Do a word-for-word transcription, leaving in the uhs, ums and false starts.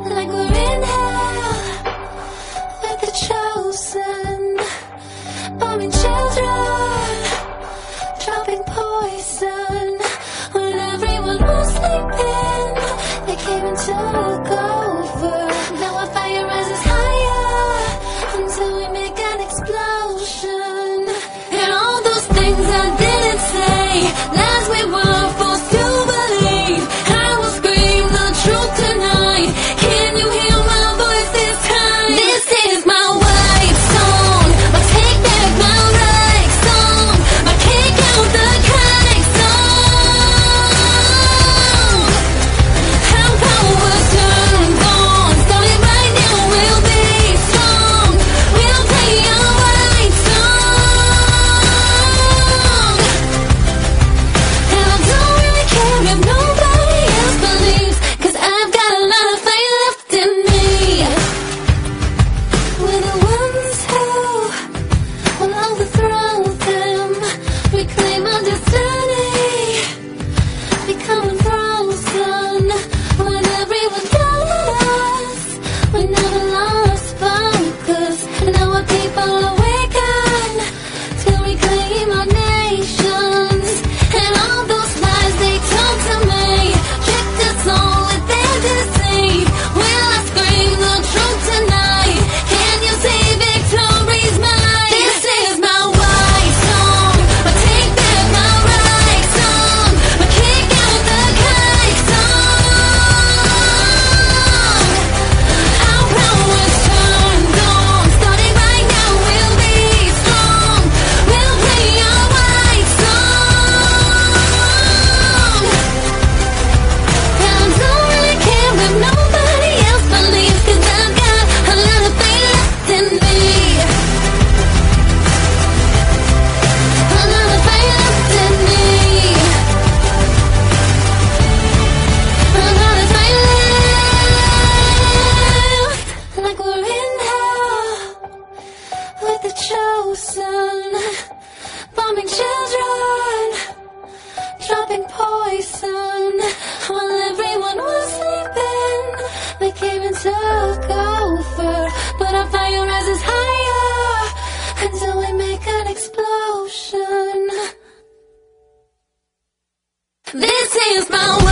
like we're in hell with the chosen, bombing children, dropping poison. When everyone was sleeping, they came and took over. Now our fire rises higher until we make an explosion. And all those things I didn't say, lies we were forced to believe, I will scream the truth tonight. Can you hear my voice this time? This is my white song, my take back my right song, my kick out the kite song. How power turns on, starting right now, we'll be strong. We'll play our white song. And I don't really care if nobody else believes, 'cause I've got a lot of faith left in me. We're the ones who will overthrow them, reclaim our destiny, become frozen. When everyone doubted us, we never lost focus. And now our people awaken to reclaim our nations. And all those lies they told to me, tricked us all with their deceit. Will I scream the truth tonight? Can you see victory's mine? This is my white song, my take back my right song, my kick out the kite song. Our power's turned on, starting right now, we'll be strong. We'll play our white song. And I don't really care if nobody else believes, 'cause I've got a lot of faith left in me. A lot of faith left in me. A lot of faith left, like we're in hell with the chosen, bombing children, dropping poison. While everyone was sleeping, they came and took over. But our fire rises higher until we make an explosion. This is my